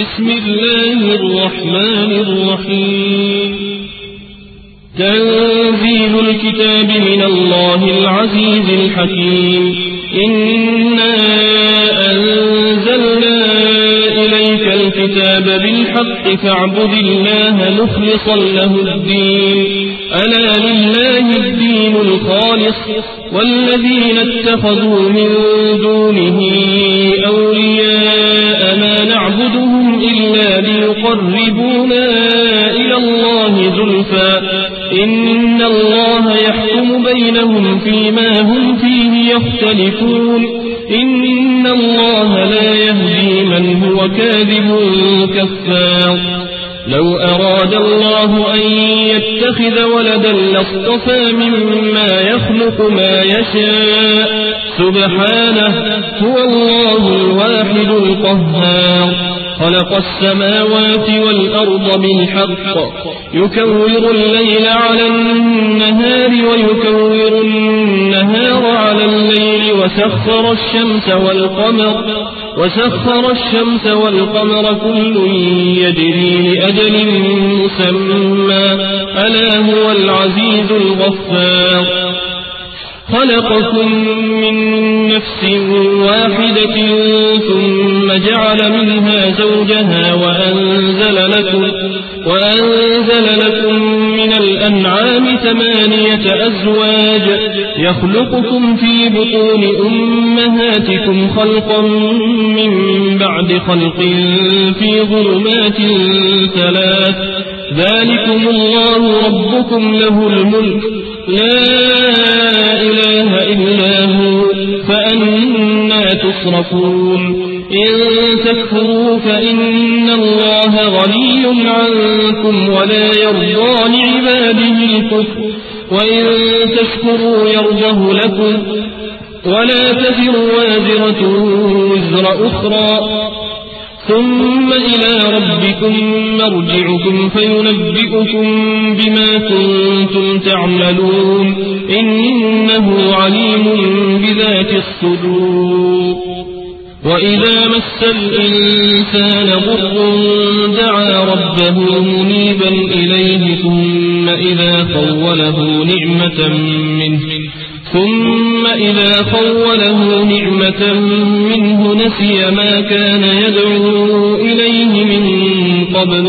بسم الله الرحمن الرحيم. تنزيل الكتاب من الله العزيز الحكيم. إنا أنزلنا إليك الكتاب بالحق فاعبد الله مخلصا له الدين. ألا لله الدين الخالص والذين اتخذوا من دونه أولياء ما نعبدهم إلا ليقربونا إلى الله زلفى إن الله يحكم بينهم فيما هم فيه يختلفون. إن الله لا يهدي من هو كاذب كفار. لو أراد الله أن يتخذ ولدا لاصطفى مما يخلق ما يشاء سبحانه هو الله الواحد القهار. خلق السماوات والأرض بالحق يكور الليل على النهار ويكور النهار على الليل وسخر الشمس والقمر كل يجري لأجل مسمى ألا هو العزيز الغفار. خلقكم من نفس واحدة ثم جعل منها زوجها وأنزل لكم من الأنعام 8 أزواج يخلقكم في بطون أمهاتكم خلقا من بعد خلق في ظلمات 3 ذلكم الله ربكم له الملك لا إله إلا هو فأنا تصرفون. إن تكفروا فإن الله غني عنكم ولا يرضى لعباده الكفر وإن تشكروا يرضه لكم ولا تزر وازرة وزر أخرى ثم إلى ربكم مرجعكم فينبئكم بما كنتم تعملون إنه عليم بذات الصدور. وإذا مس الإنسان ضر دعا ربه منيبا إليه ثم إذا خوله نعمة منه نسي ما كان يدعو إليه من قبل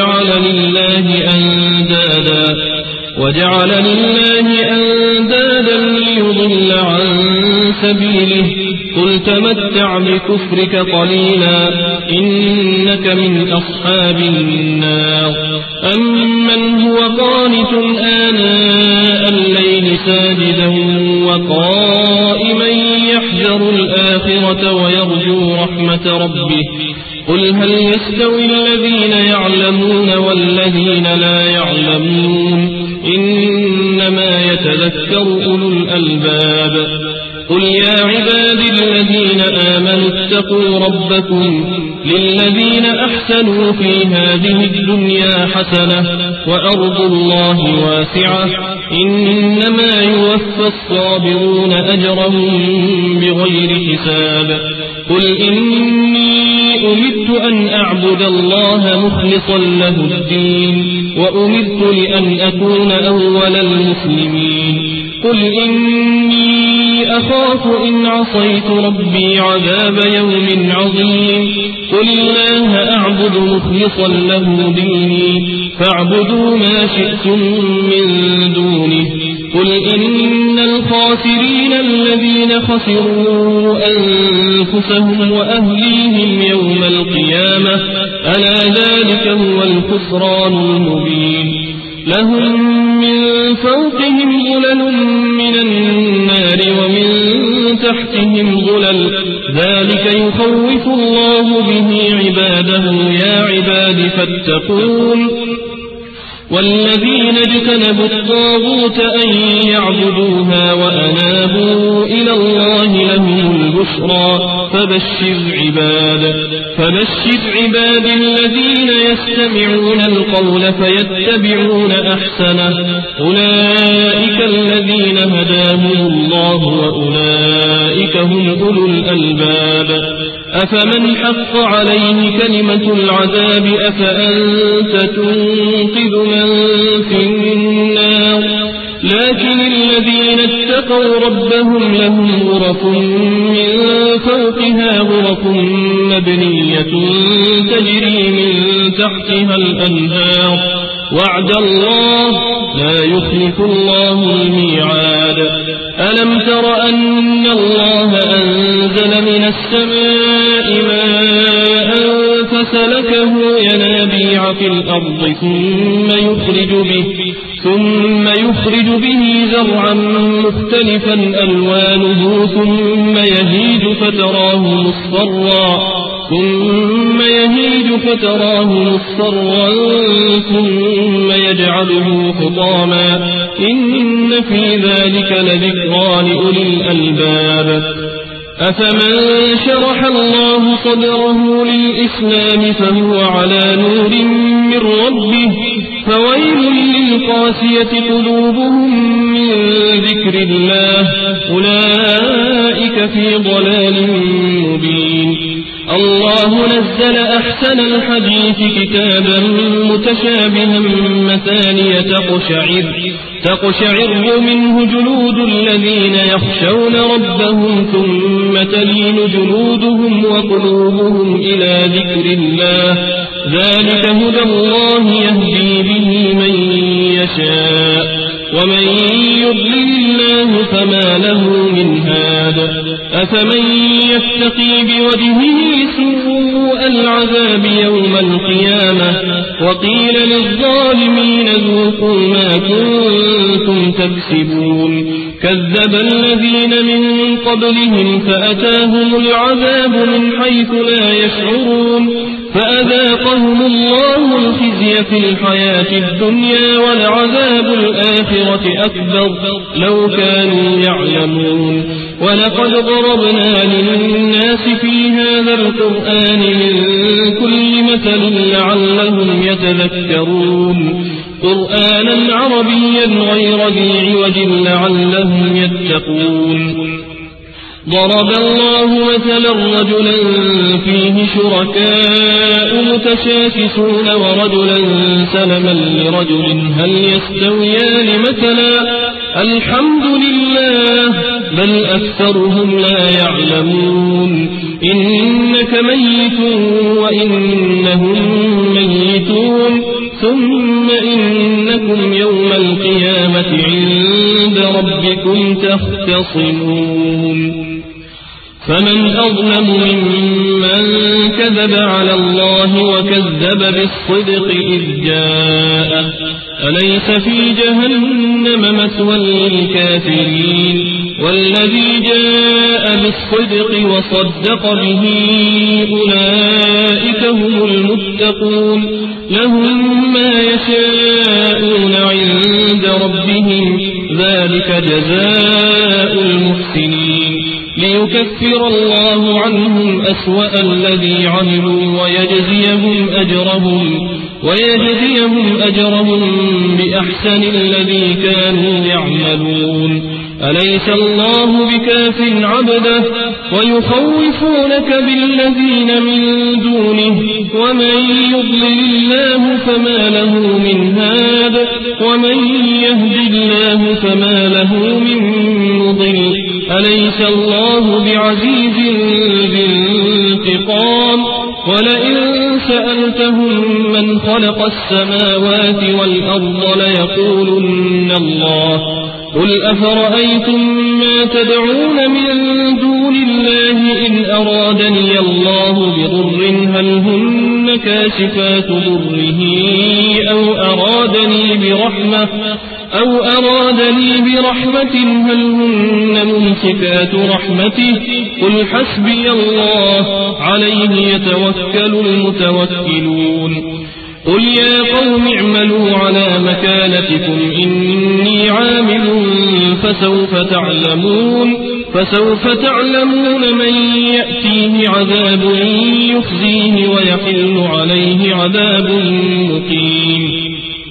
وجعل لله أندادا ليضل عن سبيله قل تمتع بكفرك قليلا إنك من أصحاب النار. أمن هو قانت آناء الليل ساجدا وقائما يحذر الآخرة ويرجو رحمة ربه قل هل يستوي الذين يعلمون والذين لا يعلمون إنما يتذكر أولو الألباب. قل يا عبادي الذين آمنوا اتقوا ربكم للذين أحسنوا في هذه الدنيا حسنة وأرض الله واسعة إنما يوفى الصابرون أجرهم بغير حساب. قل إني أمرت أن أعبد الله مخلصا له الدين وأمرت لأن أكون أول المسلمين. قل إني أخاف إن عصيت ربي عذاب يوم عظيم. قل الله أعبد مخلصا له ديني فاعبدوا ما شئتم من دونه. قل إن الخاسرين الذين خسروا أنفسهم وأهليهم يوم القيامة ألا ذلك هو الخسران المبين. لهم من فوقهم ظلل من النار ومن تحتهم ظلل ذلك يخوف الله به عباده يا عباد فاتقون. والذين اجتنبوا الطاغوت أن يعبدوها وأنابوا إلى الله لهم البشرى فبشر عباد الذين يستمعون القول فيتبعون أحسنه أولئك الذين هداهم الله وأولئك هم أولو الألباب. أفمن حق عليه كلمة العذاب أفأنت تنقذ من في النار لكن الذين اتقوا ربهم لهم غرف من فوقها غرف مبنية تجري من تحتها الأنهار وعد الله لا يخلف الله الميعاد ألم تر أن الله أنزل من السماء ماء فسلكه ينابيع في الأرض ثم يخرج به زرعا مختلفا ألوانه ثم يهيج فتراه مصفرا ثم يجعله حطاما إن في ذلك لذكرى لأولي الألباب أفمن شرح الله صدره للإسلام فهو على نور من ربه فويل للقاسية قلوبهم من ذكر الله أولئك في ضلال مبين الله نزل أحسن الحديث كتابا متشابها مثانية تقشعر منه جلود الذين يخشون ربهم ثم تلين جلودهم وقلوبهم إلى ذكر الله ذلك هدى الله يهدي به من يشاء ومن يضلل الله فما له من هاد أفمن يتقي بوجهه سوء العذاب يوم القيامة وقيل للظالمين ذوقوا ما كنتم تكسبون كذب الذين من قبلهم فأتاهم العذاب من حيث لا يشعرون فأذاقهم الله الخزي في الحياة الدنيا ولعذاب الآخرة أكبر لو كانوا يعلمون ولقد ضربنا للناس في هذا القرآن من كل مثل لعلهم يتذكرون قرآنا عربيا غير ذي عوج لعلهم يتقون ضرب الله مثلا رجلا فيه شركاء متشاكسون ورجلا سلما لرجل هل يستويان مثلا الحمد لله بل أكثرهم لا يعلمون إنك ميت وإنهم ميتون ثم إنكم يوم القيامة عند ربكم تختصمون فمن أظلم ممن كذب على الله وكذب بالصدق إذ جاءه أليس في جهنم مثوى للكافرين والذي جاء بالصدق وصدق به أولئك هم المتقون لهم ما يشاءون عند ربهم ذلك جزاء المحسنين ليكفر الله عنهم أسوأ الذي عملوا ويجزيهم أجرهم بأحسن الذي كانوا يعملون أليس الله بكاف عبده ويخوفونك بالذين من دونه ومن يضلل الله فما له من هاد ومن يهد الله فما له من مضل أليس الله بعزيز ذي انتقام ولئن سألتهم من خلق السماوات والأرض ليقولن الله قل أفرأيتم ما تدعون من دون الله إن أرادني الله بضر هل هن كاشفات ضره أو أرادني برحمة هل هن ممسكات رحمته قل حسبي الله عليه يتوكل المتوكلون قل يا قوم اعملوا على مكانتكم إني عامل فسوف تعلمون من يأتيه عذاب يخزيه ويحل عليه عذاب مقيم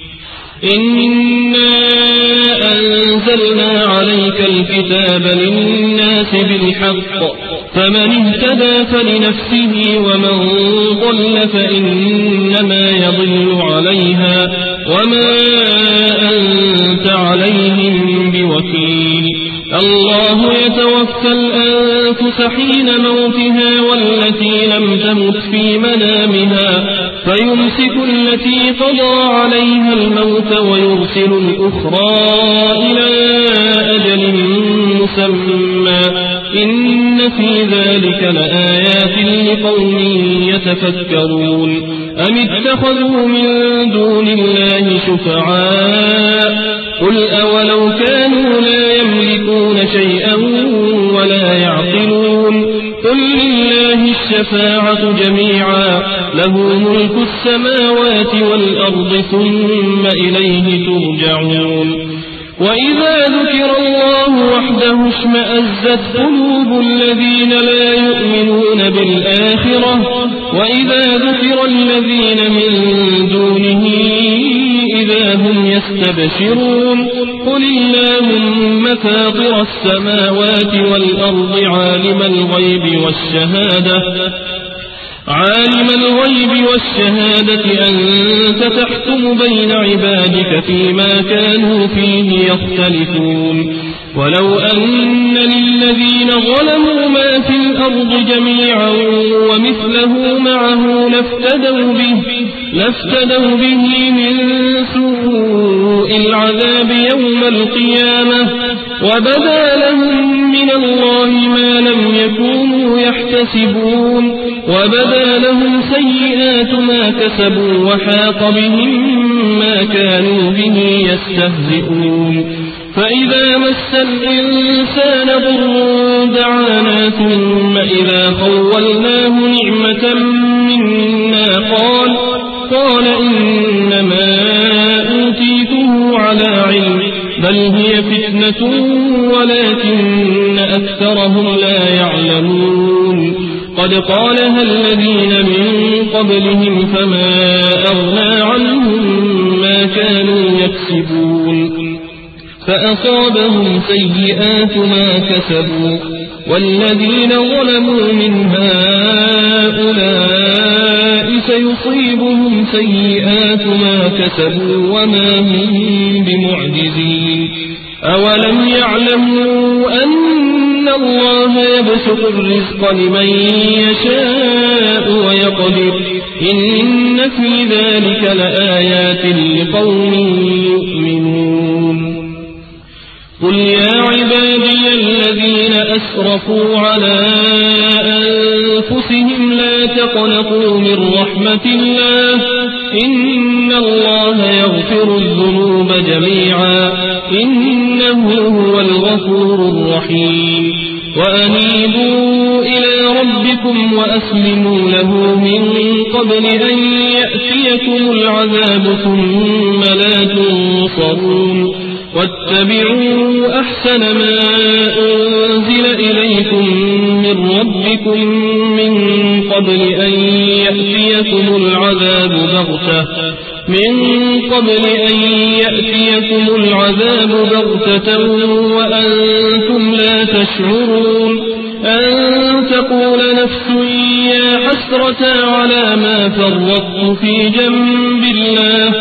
إنا أنزلنا عليك الكتاب للناس بالحق فمن اهتدى فلنفسه ومن ضل فإنما يضل عليها وما أنت عليهم بوكيل الله يتوفى الأنفس حين موتها والتي لم تمت في منامها فيمسك التي قضى عليها الموت ويرسل الأخرى إلى أجل مسمى إن في ذلك لآيات لقوم يتفكرون أم اتخذوا من دون الله شفعاء قل أولو كانوا لا يملكون شيئا ولا يعقلون قل لله الشفاعة جميعا له ملك السماوات والأرض ثم إليه ترجعون وإذا ذكر الله وحده اشمأزت قلوب الذين لا يؤمنون بالآخرة وإذا ذكر الذين من دونه إذا هم يستبشرون قل اللهم فاطر السماوات والأرض عالم الغيب والشهادة أنت تحكم بين عبادك فيما كانوا فيه يختلفون ولو أن للذين ظلموا ما في الأرض جميعا ومثله معه لافتدوا به من سوء العذاب يوم القيامة وبدا لهم من الله ما لم يكونوا يحتسبون وبدا لهم سيئات ما كسبوا وحاق بهم ما كانوا به يستهزئون فإذا مس الإنسان ضر دعانا ثم إذا خولناه نعمة منا قال إنما أوتيته على علم بل هي فتنة ولكن أكثرهم لا يعلمون قد قالها الذين من قبلهم فما أغنى عنهم ما كانوا يكسبون فأصابهم سيئات ما كسبوا والذين ظلموا من هؤلاء سيصيبهم سيئات ما كسبوا وما هم بمعجزين أولم يعلموا أن الله يبسط الرزق لمن يشاء ويقدر إن في ذلك لآيات لقوم يؤمنون قل يا عبادي الذين أسرفوا على أنفسهم لا تقنطوا من رحمة الله إن الله يغفر الذنوب جميعا إنه هو الغفور الرحيم وأنيبوا إلى ربكم وأسلموا له من قبل أن يأتيكم العذاب ثم لا تنصرون واتبعوا أحسن ما أنزل إليكم من ربكم من قبل أن يأتيكم العذاب بغتة وأنتم لا تشعرون أن تقول نفس يا حسرة على ما فرطت في جنب الله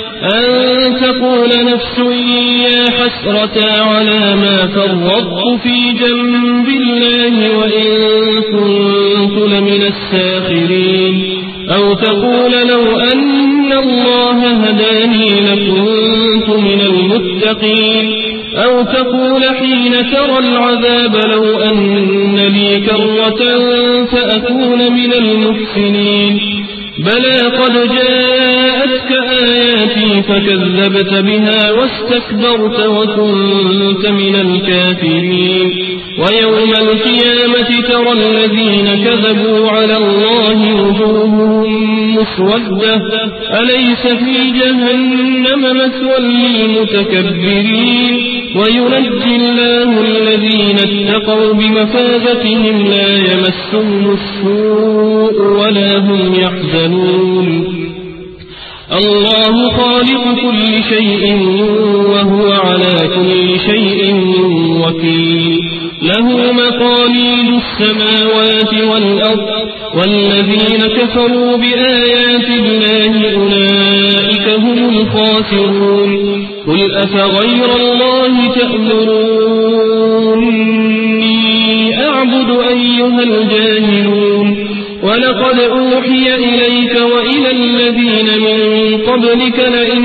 وإن كنت لمن الساخرين أو تقول لو أن الله هداني لكنت من المتقين أو تقول حين ترى العذاب لو أن لي كرة فأكون من المحسنين بلى قد جاءتك آياتي فكذبت بها واستكبرت وكنت من الكافرين ويوم القيامة ترى الذين كذبوا على الله وجوههم مسودة أليس في جهنم مثوى للمتكبرين وينجي الله الذين اتقوا بمفازتهم لا يمسهم السوء ولا هم يحزنون الله خالق كل شيء وهو على كل شيء وكيل له مقاليد السماوات والأرض والذين كفروا بآيات الله أولئك هم الخاسرون قل أفغير الله تأمروني أعبد أيها الجاهلون ولقد أوحي إليك وإلى الذين من قبلك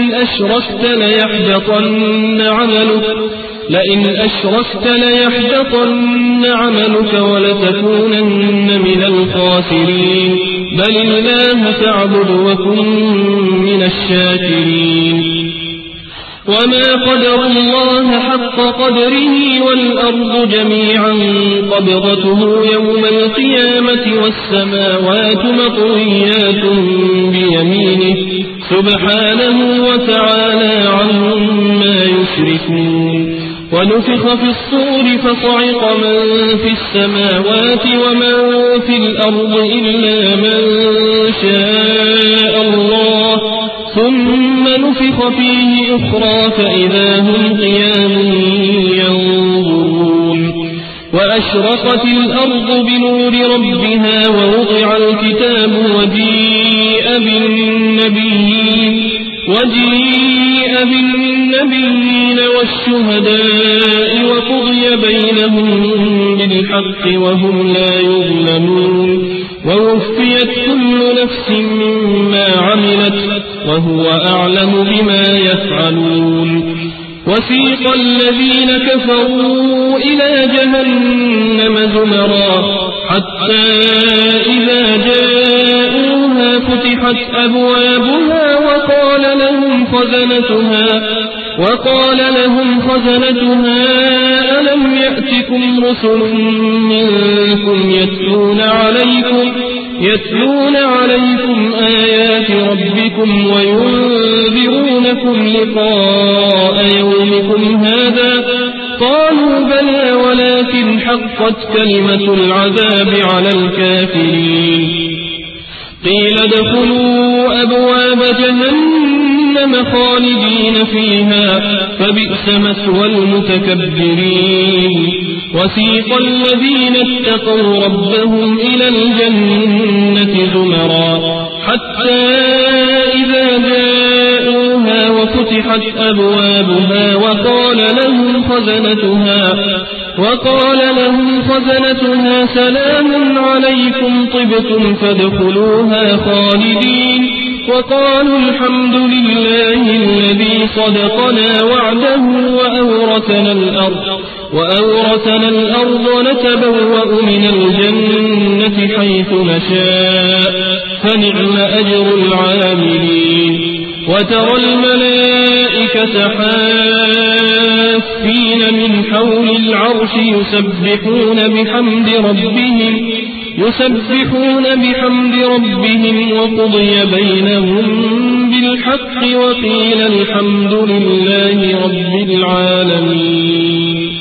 لئن أشركت ليحبطن عملك ولتكونن من الخاسرين بل الله فاعبد وكن من الشاكرين وما قدر الله حق قدره والأرض جميعا قبضته يوم القيامة والسماوات مطويات بيمينه سبحانه وتعالى عما يشركون ونفخ في الصور فصعق من في السماوات ومن في الأرض إلا من شاء الله ثم نفخ فيه أخرى فإذا هم قيام ينظرون وأشرقت الأرض بنور ربها ووضع الكتاب وجيء بالنبيين والشهداء وقضي بينهم بالحق وهم لا يظلمون ووفيت كل نفس مما عملت وهو أعلم بما يفعلون وسيق الذين كفروا إلى جهنم زمرا حتى إذا جاءوها فتحت أبوابها وقال لهم خزنتها ألم يأتكم رسل منكم يتلون عليكم آيات ربكم وينذرونكم لقاء يومكم هذا قالوا بلى ولكن حقت كلمة العذاب على الكافرين قيل ادخلوا أبواب جهنم خالدين فيها فبئس مثوى المتكبرين وسيق الذين اتقوا ربهم إلى الجنة زمرا حتى إذا جاءوها وفتحت أبوابها وقال لهم خزنتها سلام عليكم طبتم فادخلوها خالدين وقالوا الحمد لله الذي صدقنا وعده وأورثنا الأرض نتبوأ من الجنة حيث نشاء فنعم أجر العاملين وترى الملائكة حافين من حول العرش يسبحون بحمد ربهم وقضي بينهم بالحق وقيل الحمد لله رب العالمين